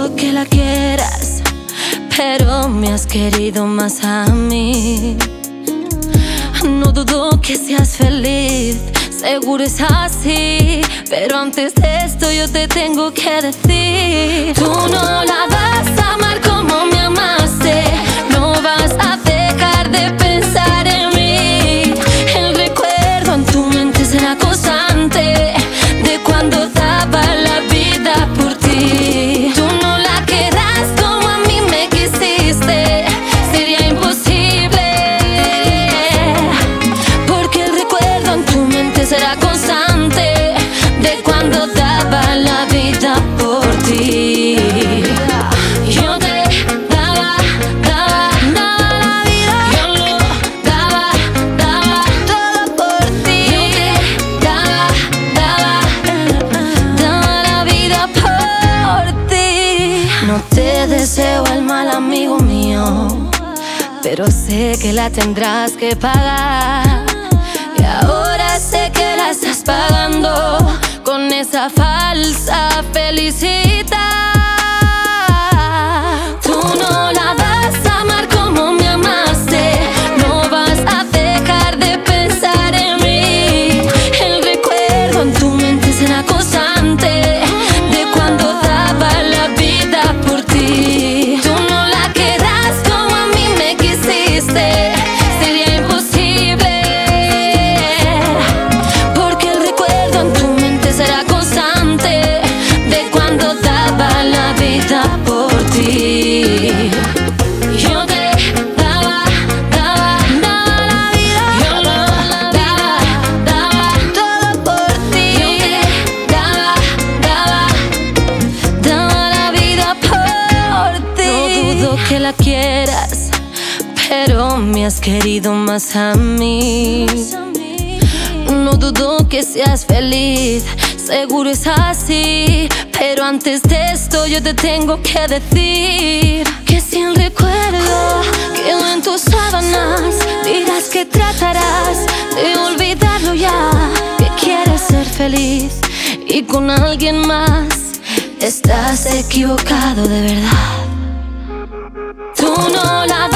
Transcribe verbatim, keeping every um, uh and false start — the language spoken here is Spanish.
dudo que la quieras, pero me has querido más a mí. No dudo que seas feliz, seguro es así, pero antes de esto yo te tengo que decir: tú no la vas a amar como me amaste, no vas a dejar de pensar en mí. El recuerdo en tu mente será constante de cuando daba la vida por ti. Tú no la querrás como a mí me quisiste, sería imposible, porque el recuerdo en tu mente será constante de cuando daba la vida por ti. Yo te daba, daba, daba la vida, yo lo daba, daba todo por ti. Yo te daba, daba, daba la vida por ti. No te deseo el mal, amigo mío, pero sé que la tendrás que pagar. Y ahora sé que la estás pagando con esa falsa felicidad. Tú no la vas a amar como me amaste, no vas a dejar de pensar en mí. El recuerdo en tu mente será constante de cuando daba la vida por ti. Tú no la querrás como a mí me quisiste, sería imposible, porque el recuerdo en tu mente será constante de cuando daba la vida por ti. Yo te daba, daba, daba la vida, yo lo daba, daba todo por ti. Yo te daba, daba, daba la vida por ti. No dudo que la quieras, pero me has querido más a mí. No dudo que seas feliz, seguro es así, pero antes de esto yo te tengo que decir que si el recuerdo quedó en tus sábanas, dirás que tratarás de olvidarlo ya, que quieres ser feliz y con alguien más. Estás equivocado de verdad. Tú no la